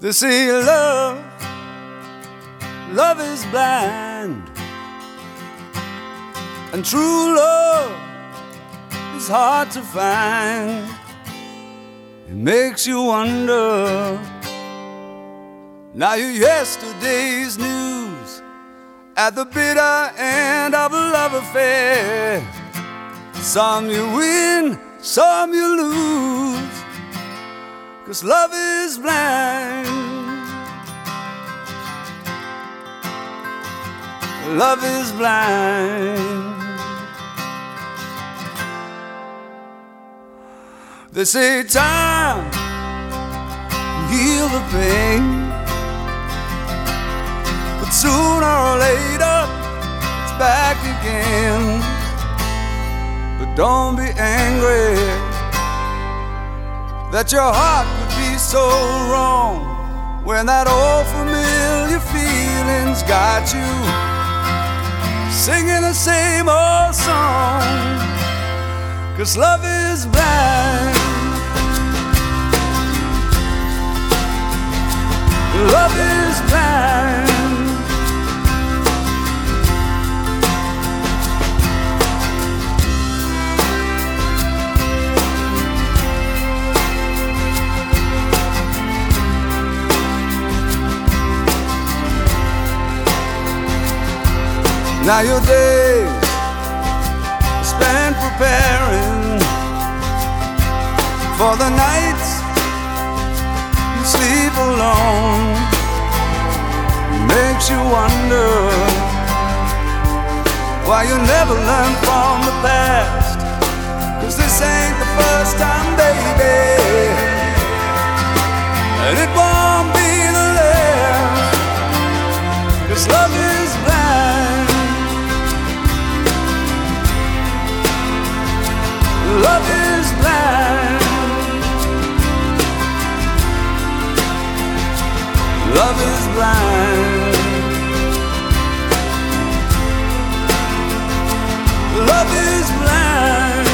They say love is blind, and true love is hard to find. It makes you wonder. Now you're yesterday's news at the bitter end of a love affair. Some you win, some you lose, 'cause love is blind. Love is blind. They say time will heal the pain, but sooner or later it's back again. But don't be angry that your heart could be so wrong when that old familiar feeling's got you singing the same old song. 'Cause love is blind. Love is blind. Now your days are spent preparing for the nights you sleep alone. It makes you wonder why you never learn from the past. 'Cause this ain't the first time, baby, and it won't be the last. 'Cause love is blind. Love is blind. Love is blind. Love is blind.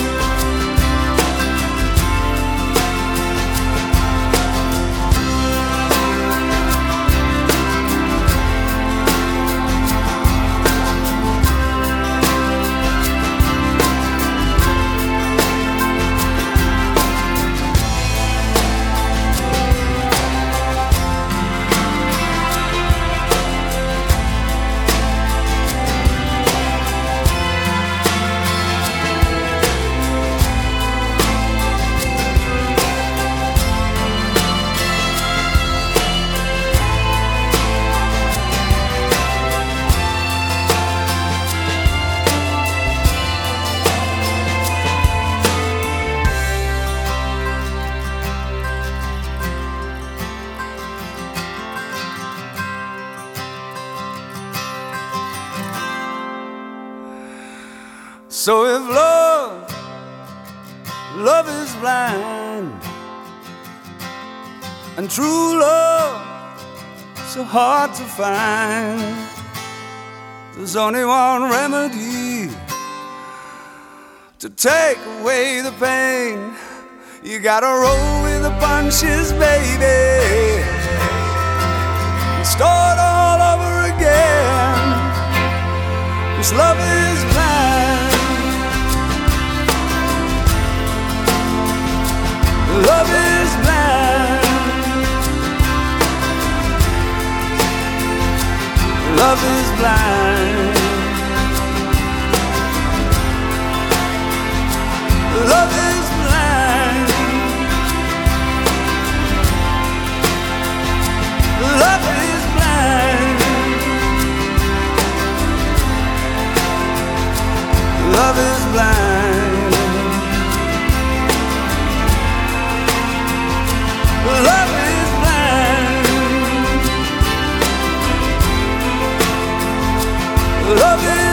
So if love is blind, and true love so hard to find, there's only one remedy to take away the pain. You gotta roll with the punches, baby, and start all over again. 'Cause love is blind. Love is blind. Love is blind. Love is blind. Love is blind. Love is blind. Love is blind. Love is